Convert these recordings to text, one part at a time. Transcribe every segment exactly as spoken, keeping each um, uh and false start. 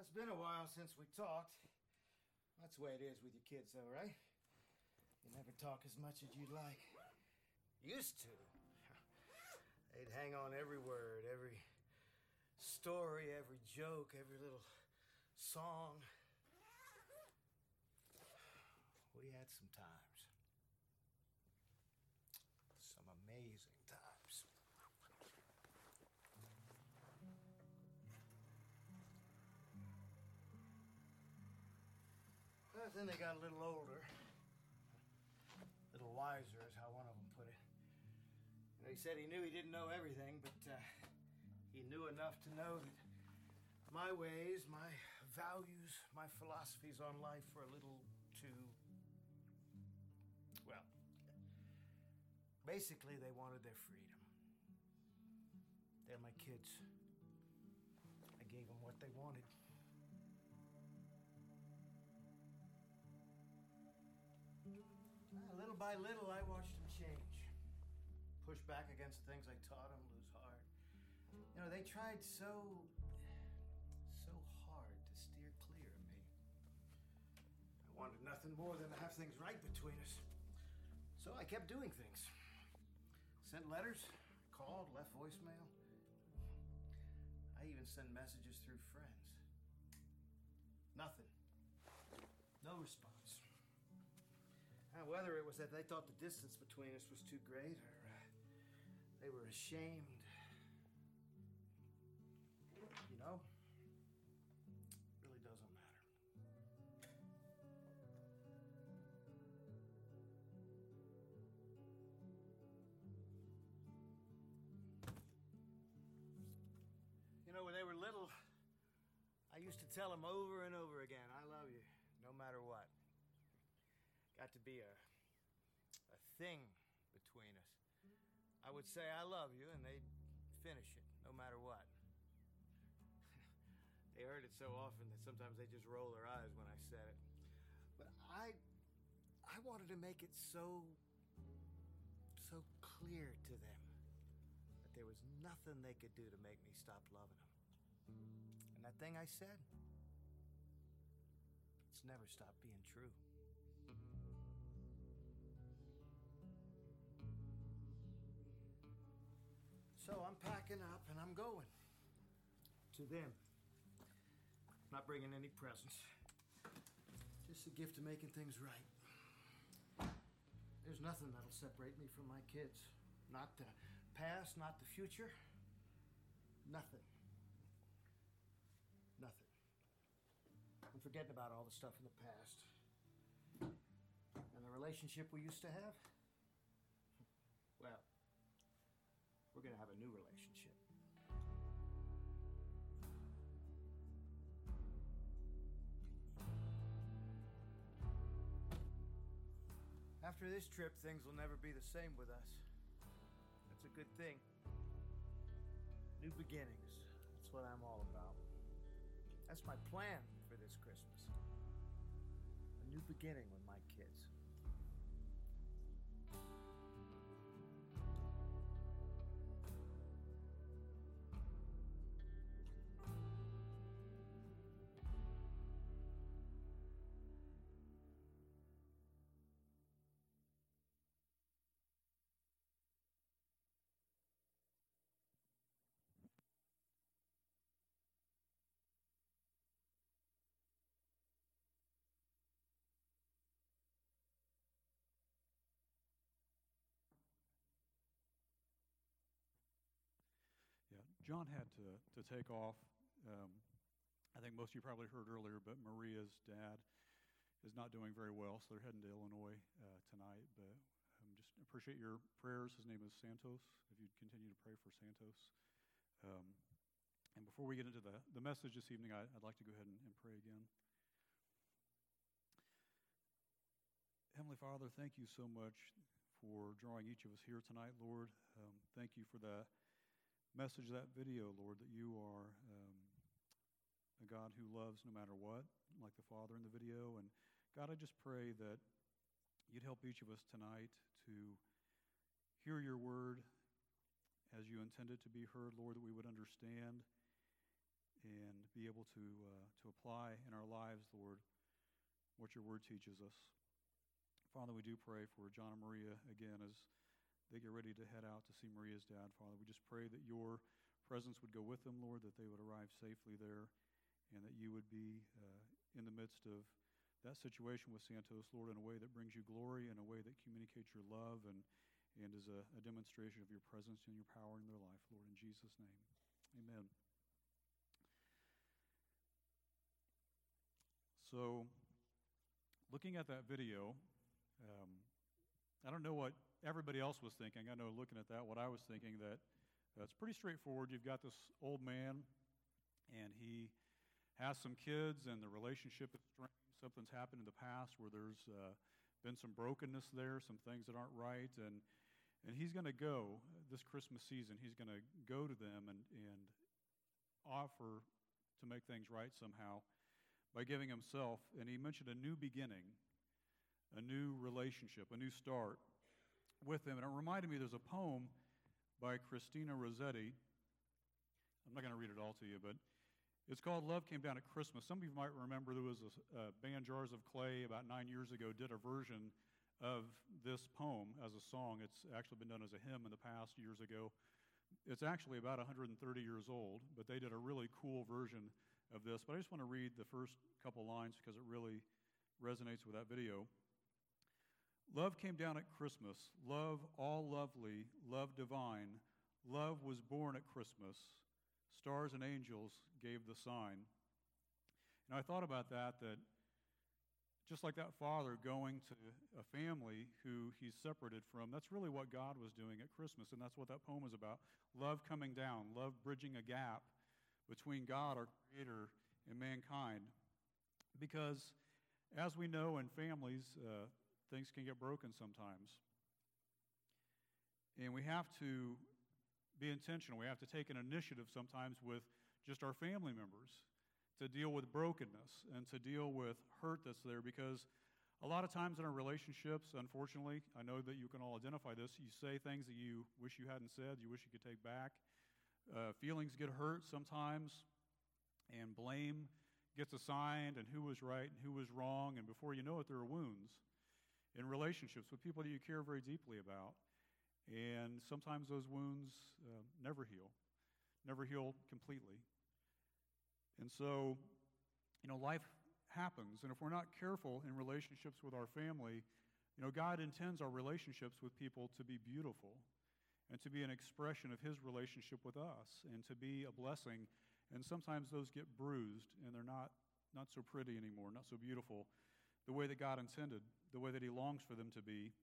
Well, it's been a while since we talked. That's the way it is with your kids, though, right? You never talk as much as you'd like. Used to. They'd hang on every word, every story, every joke, every little song. We had some times. Some amazing times. But then they got a little older. A little wiser is how one of them put it. You know, he said he knew he didn't know everything, but uh, he knew enough to know that my ways, my values, my philosophies on life were a little too... Well, basically they wanted their freedom. They're my kids. I gave them what they wanted. Well, little by little, I watched them change. Push back against the things I taught them, lose heart. You know, they tried so, so hard to steer clear of me. I wanted nothing more than to have things right between us. So I kept doing things. Sent letters, called, left voicemail. I even sent messages through friends. Nothing. No response. Now, whether it was that they thought the distance between us was too great or uh, they were ashamed, you know, it really doesn't matter. You know, when they were little, I used to tell them over and over again, I love you, no matter what. Got to be a, a thing between us. I would say I love you, and they'd finish it, no matter what. They heard it so often that sometimes they just roll their eyes when I said it. But I, I wanted to make it so, so clear to them that there was nothing they could do to make me stop loving them. And that thing I said, it's never stopped being true. So I'm packing up and I'm going to them. Not bringing any presents. Just a gift of making things right. There's nothing that'll separate me from my kids. Not the past, not the future. Nothing. Nothing. I'm forgetting about all the stuff in the past. And the relationship we used to have? Well, we're gonna have a new relationship. After this trip, things will never be the same with us. That's a good thing. New beginnings. That's what I'm all about. That's my plan for this Christmas. A new beginning with my kids. Yeah, John had to, to take off. Um, I think most of you probably heard earlier, but Maria's dad is not doing very well, so they're heading to Illinois uh, tonight. But um, just appreciate your prayers. His name is Santos. If you'd continue to pray for Santos. Um, and before we get into the, the message this evening, I, I'd like to go ahead and, and pray again. Heavenly Father, thank you so much for drawing each of us here tonight, Lord. Um, thank you for the message, that video, Lord, that you are um, a God who loves no matter what, like the Father in the video. And God, I just pray that you'd help each of us tonight to hear your word as you intend it to be heard, Lord, that we would understand and be able to uh, to apply in our lives, Lord, what your word teaches us. Father, we do pray for John and Maria again as they get ready to head out to see Maria's dad. Father, we just pray that your presence would go with them, Lord, that they would arrive safely there, and that you would be uh, in the midst of that situation with Santos, Lord, in a way that brings you glory, in a way that communicates your love, and, and is a, a demonstration of your presence and your power in their life, Lord, in Jesus' name. Amen. So, looking at that video, um, I don't know what everybody else was thinking. I know looking at that, what I was thinking, that uh, it's pretty straightforward. You've got this old man, and he has some kids, and the relationship is strained. Something's happened in the past where there's uh, been some brokenness there, some things that aren't right, and and he's going to go this Christmas season. He's going to go to them and, and offer to make things right somehow by giving himself. And he mentioned a new beginning, a new relationship, a new start with them. And it reminded me, there's a poem by Christina Rossetti. I'm not going to read it all to you, but it's called Love Came Down at Christmas. Some of you might remember there was a, a band, Jars of Clay, about nine years ago, did a version of this poem as a song. It's actually been done as a hymn in the past years ago. It's actually about one hundred thirty years old, but they did a really cool version of this. But I just want to read the first couple lines because it really resonates with that video. Love came down at Christmas, love all lovely, love divine. Love was born at Christmas, stars and angels gave the sign. And I thought about that, that just like that father going to a family who he's separated from, that's really what God was doing at Christmas, and that's what that poem is about. Love coming down, love bridging a gap between God, our Creator, and mankind. Because as we know in families, uh, things can get broken sometimes. And we have to be intentional. We have to take an initiative sometimes with just our family members to deal with brokenness and to deal with hurt that's there, because a lot of times in our relationships, unfortunately, I know that you can all identify this, you say things that you wish you hadn't said, you wish you could take back. Uh, feelings get hurt sometimes, and blame gets assigned, and who was right and who was wrong, and before you know it, there are wounds in relationships with people that you care very deeply about. And sometimes those wounds uh, never heal, never heal completely. And so, you know, life happens, and if we're not careful in relationships with our family, you know, God intends our relationships with people to be beautiful and to be an expression of his relationship with us and to be a blessing. And sometimes those get bruised, and they're not, not so pretty anymore, not so beautiful, the way that God intended, the way that he longs for them to be.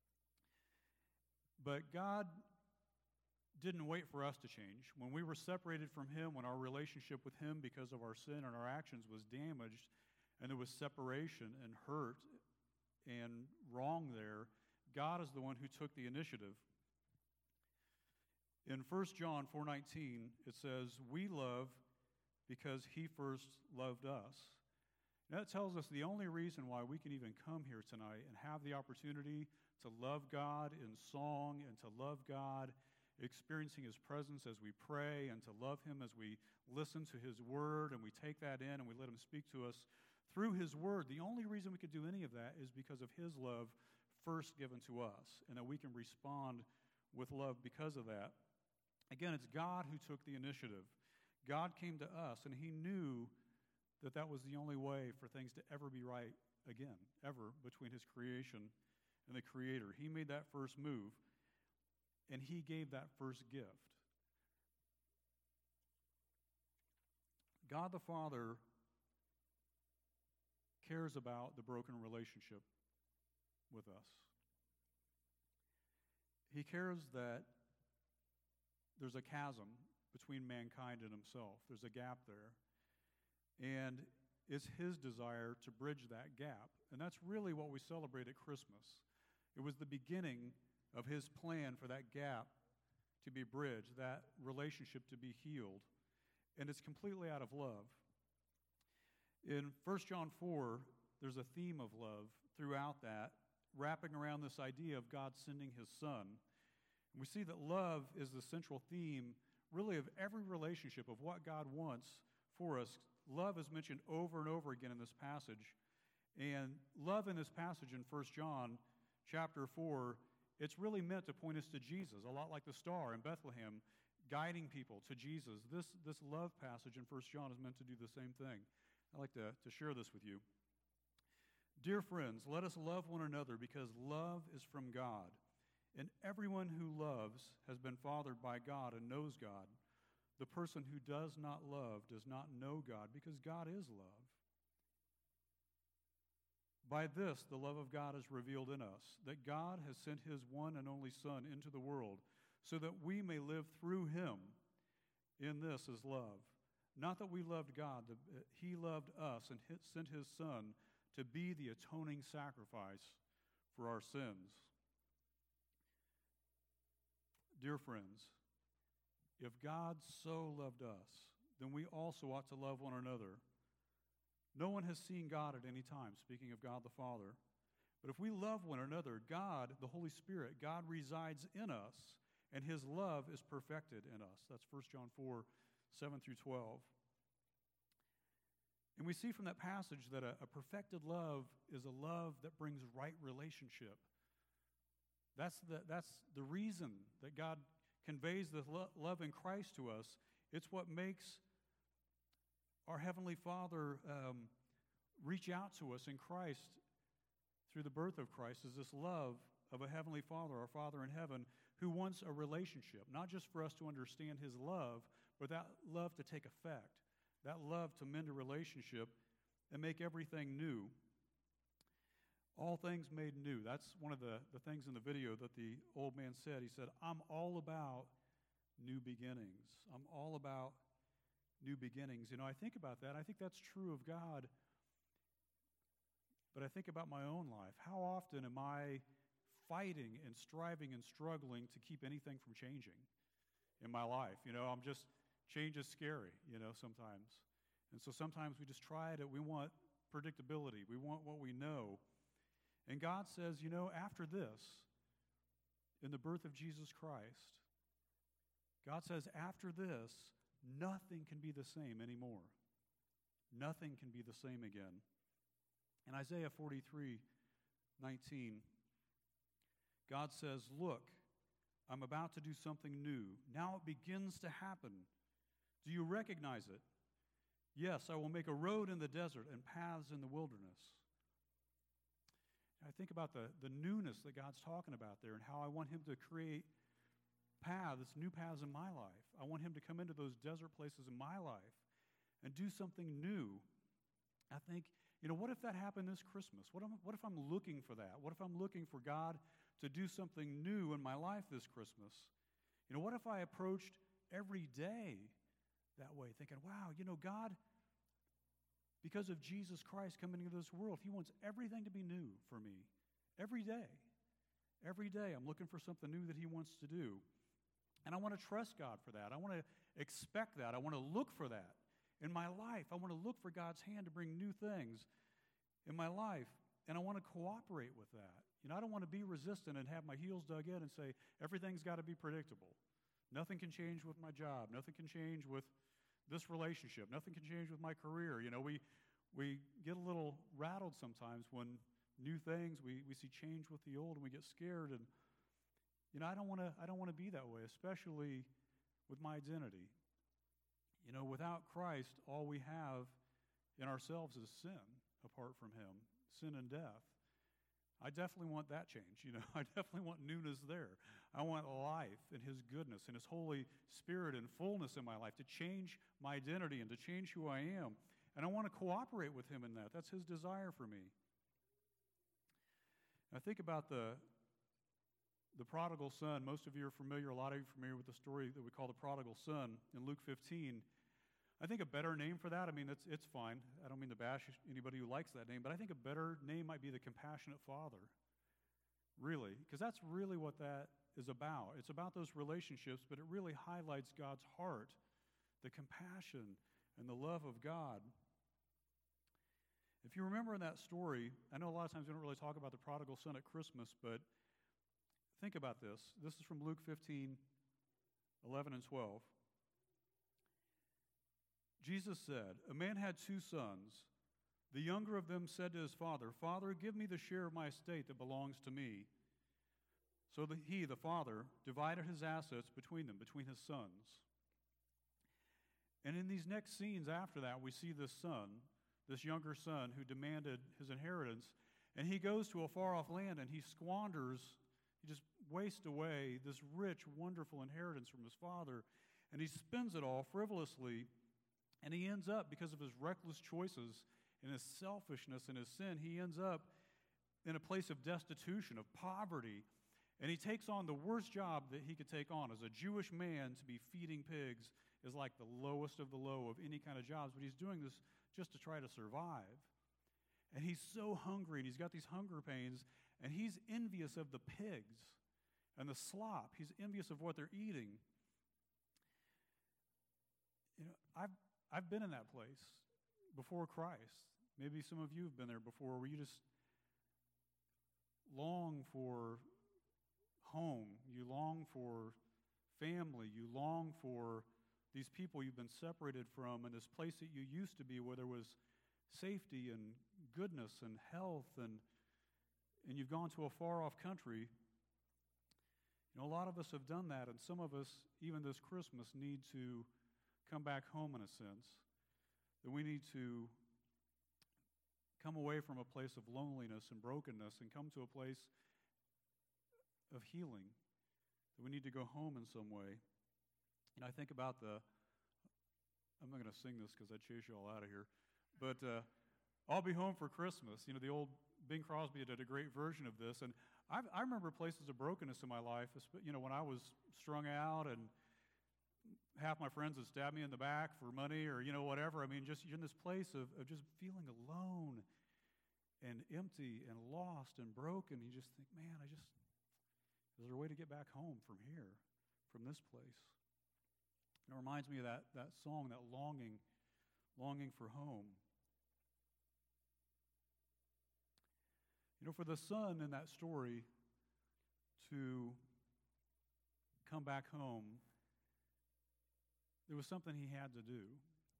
But God didn't wait for us to change. When we were separated from him, when our relationship with him because of our sin and our actions was damaged, and there was separation and hurt and wrong there, God is the one who took the initiative. In First John four nineteen, it says, we love because he first loved us. And that tells us the only reason why we can even come here tonight and have the opportunity to love God in song and to love God experiencing his presence as we pray, and to love him as we listen to his word and we take that in and we let him speak to us through his word. The only reason we could do any of that is because of his love first given to us, and that we can respond with love because of that. Again, it's God who took the initiative. God came to us, and he knew that that was the only way for things to ever be right again, ever, between his creation and the Creator. He made that first move, and he gave that first gift. God the Father cares about the broken relationship with us. He cares that there's a chasm between mankind and himself. There's a gap there. And it's his desire to bridge that gap. And that's really what we celebrate at Christmas. It was the beginning of his plan for that gap to be bridged, that relationship to be healed. And it's completely out of love. In First John four, there's a theme of love throughout that, wrapping around this idea of God sending his Son. And we see that love is the central theme, really, of every relationship, of what God wants for us. Love is mentioned over and over again in this passage. And love in this passage in First John chapter four, it's really meant to point us to Jesus, a lot like the star in Bethlehem, guiding people to Jesus. This, this love passage in First John is meant to do the same thing. I'd like to, to share this with you. Dear friends, let us love one another because love is from God. And everyone who loves has been fathered by God and knows God. The person who does not love does not know God because God is love. By this, the love of God is revealed in us, that God has sent his one and only Son into the world so that we may live through him. In this is love. Not that we loved God, that he loved us and sent his Son to be the atoning sacrifice for our sins. Dear friends, if God so loved us, then we also ought to love one another. No one has seen God at any time, speaking of God the Father. But if we love one another, God, the Holy Spirit, God resides in us, and his love is perfected in us. That's First John four, seven through twelve. And we see from that passage that a, a perfected love is a love that brings right relationship. That's the, that's the reason that God conveys this lo- love in Christ to us. It's what makes our Heavenly Father um, reach out to us in Christ through the birth of Christ, is this love of a Heavenly Father, our Father in heaven, who wants a relationship, not just for us to understand his love, but that love to take effect, that love to mend a relationship and make everything new. All things made new. That's one of the, the things in the video that the old man said. He said, I'm all about new beginnings. I'm all about new beginnings. You know, I think about that. I think that's true of God. But I think about my own life. How often am I fighting and striving and struggling to keep anything from changing in my life? You know, I'm just, change is scary, you know, sometimes. And so sometimes we just try it. We want predictability. We want what we know. And God says, you know, after this, in the birth of Jesus Christ, God says, after this, nothing can be the same anymore. Nothing can be the same again. In Isaiah forty-three, nineteen, God says, look, I'm about to do something new. Now it begins to happen. Do you recognize it? Yes, I will make a road in the desert and paths in the wilderness. I think about the, the newness that God's talking about there and how I want him to create paths, new paths in my life. I want him to come into those desert places in my life and do something new. I think, you know, what if that happened this Christmas? What, am, what if I'm looking for that? What if I'm looking for God to do something new in my life this Christmas? You know, what if I approached every day that way, thinking, wow, you know, God, because of Jesus Christ coming into this world, he wants everything to be new for me. Every day. Every day I'm looking for something new that he wants to do. And I want to trust God for that. I want to expect that. I want to look for that in my life. I want to look for God's hand to bring new things in my life. And I want to cooperate with that. You know, I don't want to be resistant and have my heels dug in and say, everything's got to be predictable. Nothing can change with my job. Nothing can change with this relationship. Nothing can change with my career. You know, we we get a little rattled sometimes when new things, we, we see change with the old and we get scared. And, you know, I don't want to I don't want to be that way, especially with my identity. You know, without Christ, all we have in ourselves is sin apart from him, sin and death. I definitely want that change. You know, I definitely want newness there. I want life and his goodness and his Holy Spirit and fullness in my life to change my identity and to change who I am. And I want to cooperate with him in that. That's his desire for me. I think about the, the prodigal son. Most of you are familiar, a lot of you are familiar with the story that we call the prodigal son in Luke fifteen. I think a better name for that, I mean, it's, it's fine. I don't mean to bash anybody who likes that name, but I think a better name might be the compassionate father. Really, because that's really what that is about. It's about those relationships, but it really highlights God's heart, the compassion and the love of God. If you remember in that story, I know a lot of times we don't really talk about the prodigal son at Christmas, but think about this. This is from Luke fifteen, eleven and twelve. Jesus said, "A man had two sons. The younger of them said to his father, 'Father, give me the share of my estate that belongs to me.' So that he, the father, divided his assets between them, between his sons. And in these next scenes after that, we see this son, this younger son who demanded his inheritance, and he goes to a far-off land and he squanders, he just wastes away this rich, wonderful inheritance from his father, and he spends it all frivolously, and he ends up, because of his reckless choices and his selfishness and his sin, he ends up in a place of destitution, of poverty, and he takes on the worst job that he could take on. As a Jewish man, to be feeding pigs is like the lowest of the low of any kind of jobs, but he's doing this just to try to survive. And he's so hungry, and he's got these hunger pains, and he's envious of the pigs and the slop. He's envious of what they're eating. You know, I've I've been in that place before Christ. Maybe some of you have been there before, where you just long for home, you long for family, you long for these people you've been separated from, and this place that you used to be where there was safety and goodness and health, and and you've gone to a far-off country. You know, a lot of us have done that, and some of us, even this Christmas, need to come back home in a sense. That we need to come away from a place of loneliness and brokenness and come to a place of healing. That we need to go home in some way. And I think about the, I'm not going to sing this because I'd chase you all out of here, but uh, I'll Be Home for Christmas. You know, the old Bing Crosby did a great version of this. And I've, I remember places of brokenness in my life, you know, when I was strung out and half my friends would stab me in the back for money or, you know, whatever. I mean, just you're in this place of, of just feeling alone and empty and lost and broken. You just think, man, I just, is there a way to get back home from here, from this place? It reminds me of that, that song, that longing, longing for home. You know, for the son in that story to come back home, there was something he had to do.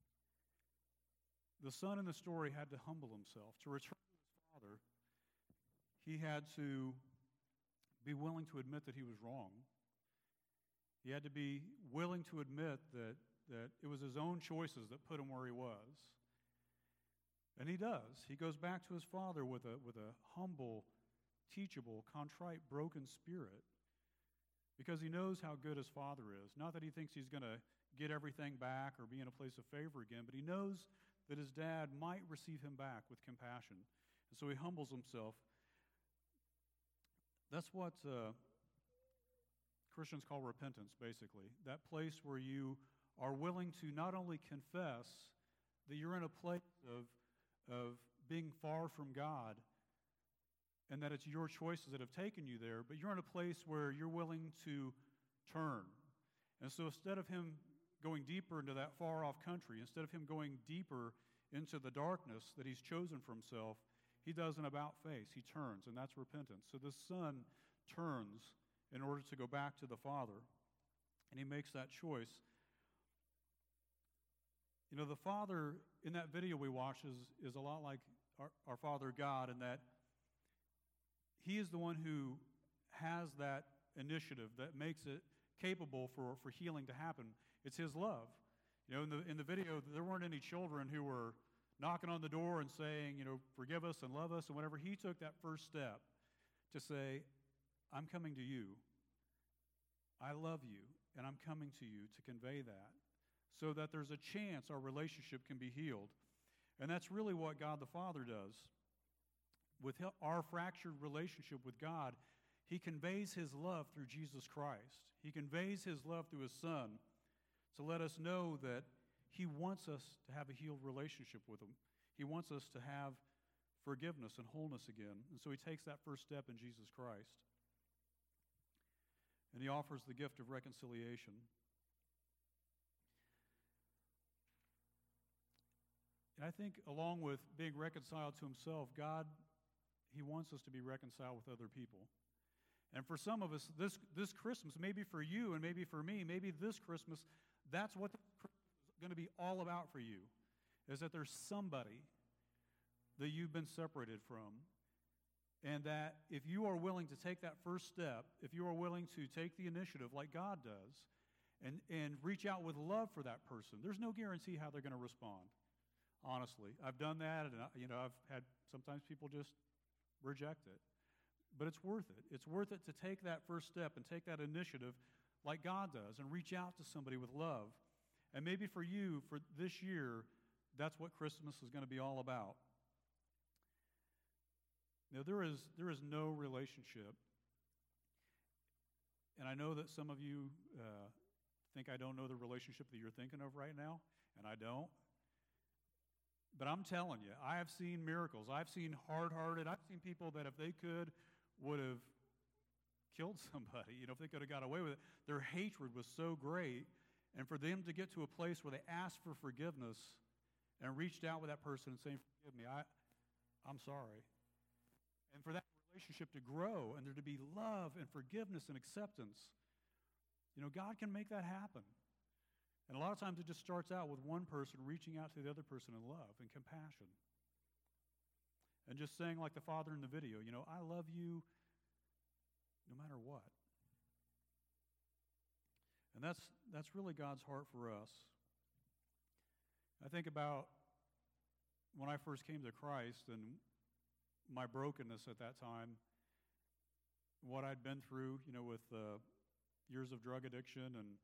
The son in the story had to humble himself. To return to his father, he had to be willing to admit that he was wrong. He had to be willing to admit that, that it was his own choices that put him where he was. And he does. He goes back to his father with a, with a humble, teachable, contrite, broken spirit because he knows how good his father is. Not that he thinks he's going to get everything back or be in a place of favor again, but he knows that his dad might receive him back with compassion. And so he humbles himself. That's what uh, Christians call repentance, basically. That place where you are willing to not only confess that you're in a place of, of being far from God and that it's your choices that have taken you there, but you're in a place where you're willing to turn. And so instead of him going deeper into that far-off country, instead of him going deeper into the darkness that he's chosen for himself, he does an about-face. He turns, and that's repentance. So this son turns in order to go back to the father, and he makes that choice. You know, the father in that video we watched is, is a lot like our, our Father God in that he is the one who has that initiative that makes it capable for, for healing to happen. It's his love. You know, in the in the video, there weren't any children who were knocking on the door and saying, you know, forgive us and love us and whatever. He took that first step to say, I'm coming to you. I love you, and I'm coming to you to convey that so that there's a chance our relationship can be healed. And that's really what God the Father does. With our fractured relationship with God, he conveys his love through Jesus Christ. He conveys his love through his Son to let us know that he wants us to have a healed relationship with him. He wants us to have forgiveness and wholeness again. And so he takes that first step in Jesus Christ. And he offers the gift of reconciliation. And I think along with being reconciled to himself, God, he wants us to be reconciled with other people. And for some of us, this, this Christmas, maybe for you and maybe for me, maybe this Christmas, that's what going to be all about for you is that there's somebody that you've been separated from, and that if you are willing to take that first step, if you are willing to take the initiative like God does, and, and reach out with love for that person, there's no guarantee how they're going to respond, honestly. I've done that, and I, you know, I've had sometimes people just reject it. But it's worth it. It's worth it to take that first step and take that initiative like God does and reach out to somebody with love. And maybe for you, for this year, that's what Christmas is going to be all about. Now, there is, there is no relationship, and I know that some of you uh, think I don't know the relationship that you're thinking of right now, and I don't. But I'm telling you, I have seen miracles. I've seen hard-hearted. I've seen people that if they could, would have killed somebody. You know, if they could have got away with it. Their hatred was so great, and for them to get to a place where they asked for forgiveness and reached out with that person and saying, "Forgive me, I, I'm sorry." And for that relationship to grow and there to be love and forgiveness and acceptance, you know, God can make that happen. And a lot of times it just starts out with one person reaching out to the other person in love and compassion. And just saying like the father in the video, you know, I love you no matter what. And that's that's really God's heart for us. I think about when I first came to Christ and my brokenness at that time, what I'd been through, you know, with uh, years of drug addiction and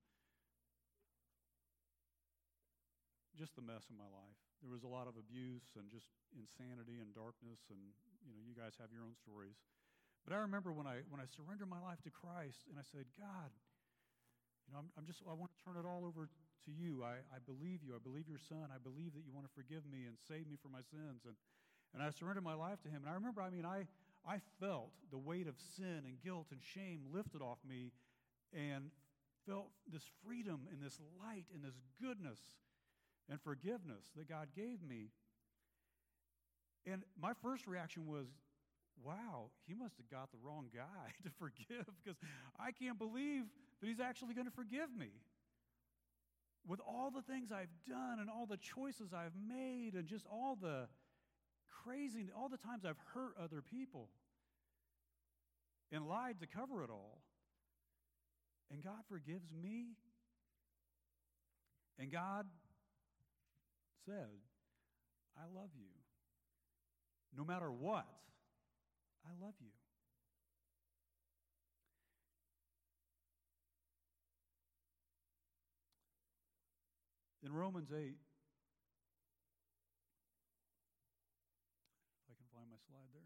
just the mess in my life. There was a lot of abuse and just insanity and darkness, and you know, you guys have your own stories. But I remember when I when I surrendered my life to Christ and I said, "God, you know, I'm, I'm just I want to turn it all over to you. I, I believe you. I believe your Son. I believe that you want to forgive me and save me from my sins." And and I surrendered my life to Him. And I remember, I mean, I I felt the weight of sin and guilt and shame lifted off me, and felt this freedom and this light and this goodness and forgiveness that God gave me. And my first reaction was, wow, he must have got the wrong guy to forgive, because I can't believe that he's actually going to forgive me. With all the things I've done and all the choices I've made and just all the crazy, all the times I've hurt other people and lied to cover it all. And God forgives me. And God said, I love you. No matter what, I love you. In Romans eight, if I can find my slide there.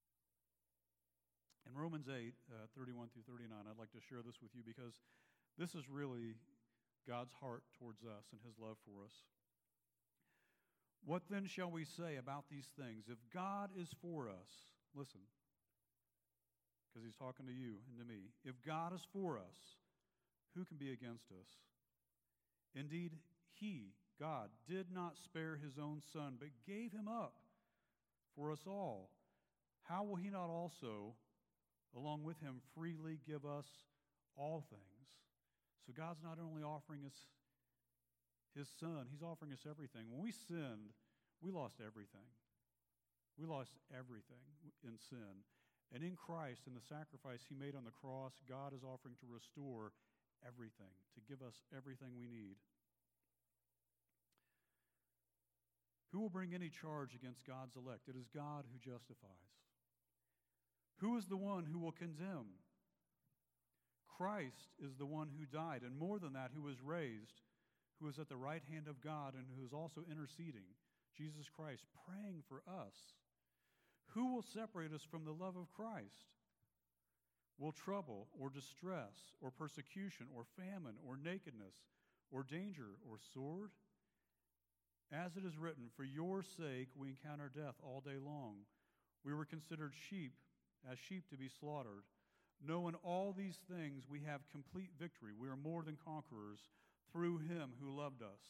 In Romans eight, uh, thirty-one through thirty-nine, I'd like to share this with you because this is really God's heart towards us and His love for us. What then shall we say about these things? If God is for us, listen, because He's talking to you and to me. If God is for us, who can be against us? Indeed, He, God, did not spare His own Son, but gave Him up for us all. How will He not also, along with Him, freely give us all things? So God's not only offering us His Son, He's offering us everything. When we sinned, we lost everything. We lost everything in sin. And in Christ, in the sacrifice He made on the cross, God is offering to restore everything, to give us everything we need. Who will bring any charge against God's elect? It is God who justifies. Who is the one who will condemn? Christ is the one who died, and more than that, who was raised, who is at the right hand of God, and who is also interceding, Jesus Christ, praying for us. Who will separate us from the love of Christ? Will trouble, or distress, or persecution, or famine, or nakedness, or danger, or sword? As it is written, for your sake we encounter death all day long. We were considered sheep, as sheep to be slaughtered. No, in all these things we have complete victory. We are more than conquerors through Him who loved us.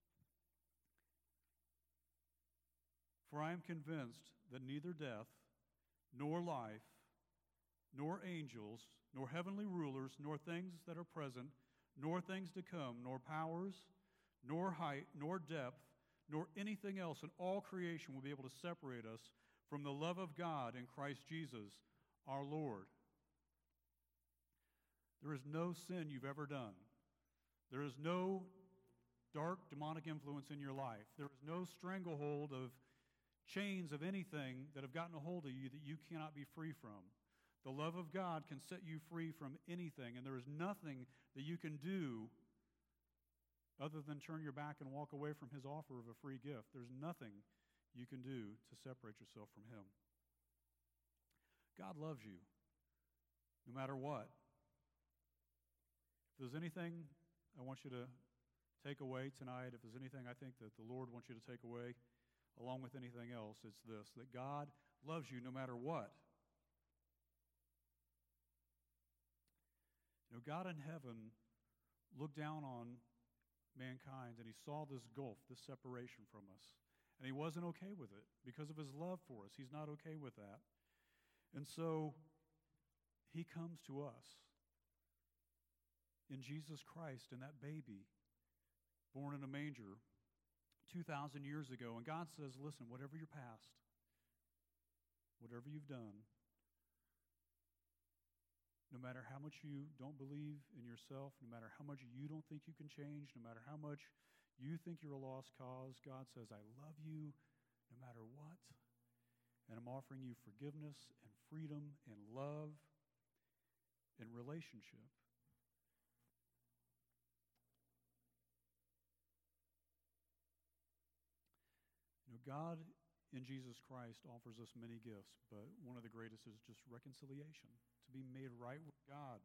For I am convinced that neither death, nor life, nor angels, nor heavenly rulers, nor things that are present, nor things to come, nor powers, nor height, nor depth, nor anything else in all creation will be able to separate us from the love of God in Christ Jesus, our Lord. There is no sin you've ever done. There is no dark demonic influence in your life. There is no stranglehold of chains of anything that have gotten a hold of you that you cannot be free from. The love of God can set you free from anything, and there is nothing that you can do other than turn your back and walk away from his offer of a free gift. There's nothing you can do to separate yourself from him. God loves you no matter what. If there's anything I want you to take away tonight, if there's anything I think that the Lord wants you to take away, along with anything else, it's this, that God loves you no matter what. You know, God in heaven looked down on mankind, and he saw this gulf, this separation from us. And he wasn't okay with it because of his love for us. He's not okay with that. And so he comes to us in Jesus Christ, in that baby born in a manger two thousand years ago. And God says, listen, whatever your past, whatever you've done, no matter how much you don't believe in yourself, no matter how much you don't think you can change, no matter how much you think you're a lost cause, God says, I love you no matter what. And I'm offering you forgiveness and freedom and love and relationship. You know, God in Jesus Christ offers us many gifts, but one of the greatest is just reconciliation, to be made right with God.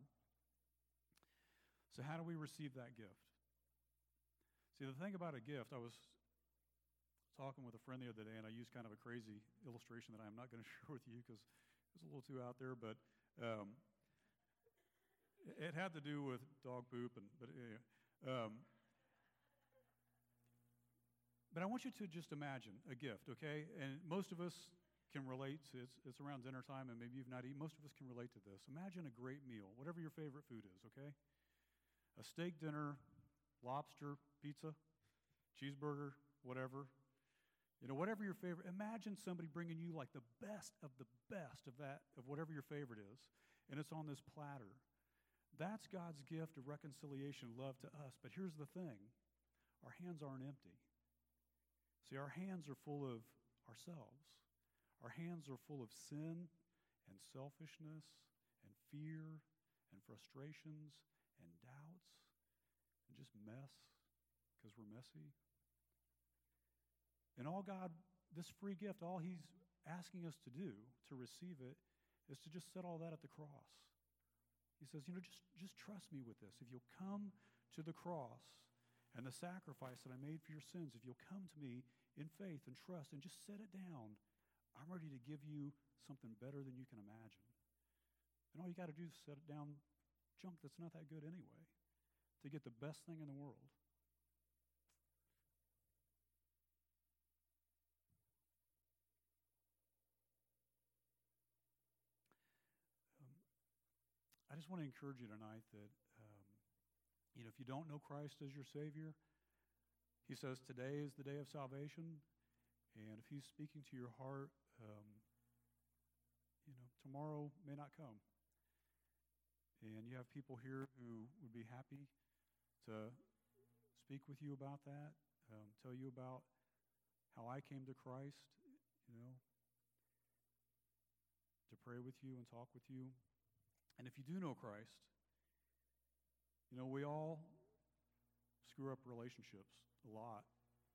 So how do we receive that gift? See, the thing about a gift, I was talking with a friend the other day, and I used kind of a crazy illustration that I'm not going to share with you because it's a little too out there, but um, it had to do with dog poop. And but anyway, um, but I want you to just imagine a gift, okay? And most of us can relate to it's, it's around dinner time, and maybe you've not eaten. Most of us can relate to this. Imagine a great meal, whatever your favorite food is, okay? A steak dinner, lobster, pizza, cheeseburger, whatever. You know, whatever your favorite. Imagine somebody bringing you like the best of the best of that, of whatever your favorite is, and it's on this platter. That's God's gift of reconciliation, love to us. But here's the thing. Our hands aren't empty. See, our hands are full of ourselves. Our hands are full of sin and selfishness and fear and frustrations and doubts and just mess because we're messy. And all God, this free gift, all he's asking us to do to receive it is to just set all that at the cross. He says, you know, just, just trust me with this. If you'll come to the cross and the sacrifice that I made for your sins, if you'll come to me in faith and trust and just set it down, I'm ready to give you something better than you can imagine. And all you got to do is set it down junk that's not that good anyway to get the best thing in the world. Um, I just want to encourage you tonight that, um, you know, if you don't know Christ as your Savior, he says today is the day of salvation. And if he's speaking to your heart, um, you know, tomorrow may not come. And you have people here who would be happy to speak with you about that, um, tell you about how I came to Christ, you know, to pray with you and talk with you. And if you do know Christ, you know, we all screw up relationships a lot.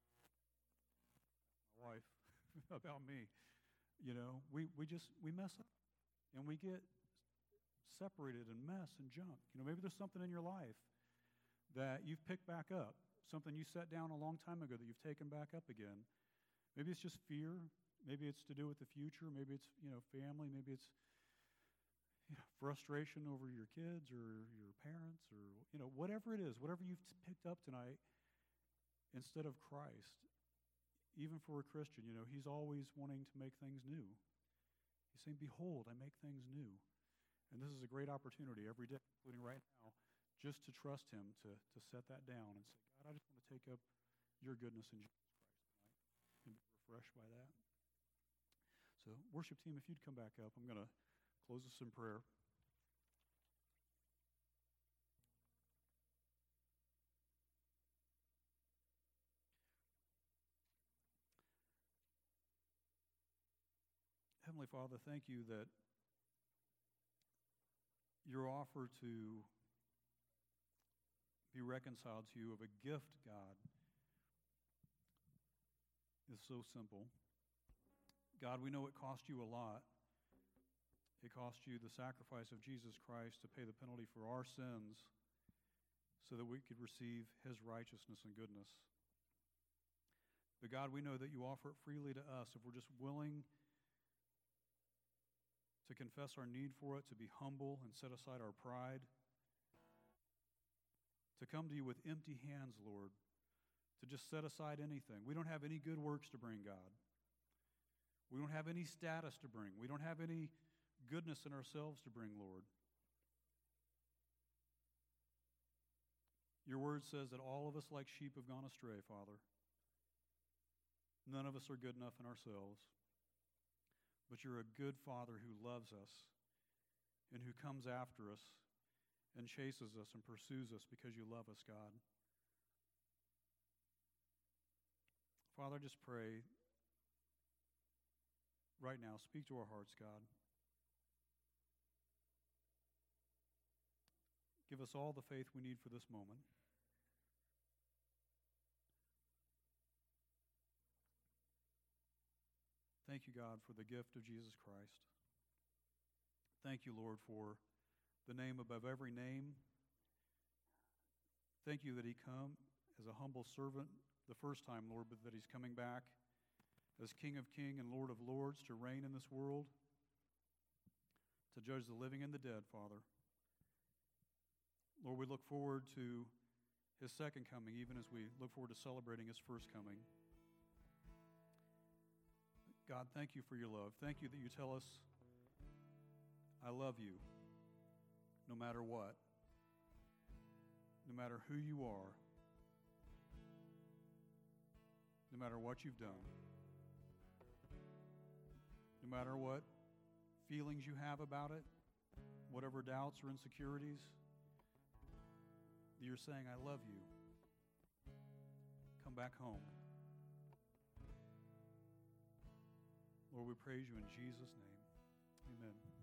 My wife, about me, you know, we, we just, we mess up and we get separated and mess and junk. You know, maybe there's something in your life that you've picked back up, something you set down a long time ago that you've taken back up again. Maybe it's just fear. Maybe it's to do with the future. Maybe it's, you know, family. Maybe it's, you know, frustration over your kids or your parents or, you know, whatever it is, whatever you've picked up tonight instead of Christ. Even for a Christian, you know, he's always wanting to make things new. He's saying, behold, I make things new. And this is a great opportunity every day, including right now, just to trust him, to, to set that down and say, God, God, I just want to take up your goodness in Jesus Christ tonight and be refreshed by that. So, worship team, if you'd come back up, I'm going to close us in prayer. Heavenly Father, thank you that your offer to be reconciled to you of a gift, God, is so simple. God, we know it cost you a lot. It cost you the sacrifice of Jesus Christ to pay the penalty for our sins so that we could receive his righteousness and goodness. But God, we know that you offer it freely to us if we're just willing to confess our need for it, to be humble and set aside our pride, to come to you with empty hands, Lord, to just set aside anything. We don't have any good works to bring, God. We don't have any status to bring. We don't have any goodness in ourselves to bring, Lord. Your word says that all of us like sheep have gone astray, Father. None of us are good enough in ourselves. But you're a good Father who loves us and who comes after us and chases us and pursues us because you love us, God. Father, I just pray right now, speak to our hearts, God. Give us all the faith we need for this moment. Thank you, God, for the gift of Jesus Christ. Thank you, Lord, for the name above every name. Thank you that he come as a humble servant the first time, Lord, but that he's coming back as King of Kings and Lord of Lords to reign in this world, to judge the living and the dead, Father. Lord, we look forward to his second coming, even as we look forward to celebrating his first coming. God, thank you for your love. Thank you that you tell us, I love you, no matter what, no matter who you are, no matter what you've done, no matter what feelings you have about it, whatever doubts or insecurities, you're saying, I love you. Come back home. Lord, we praise you in Jesus' name. Amen.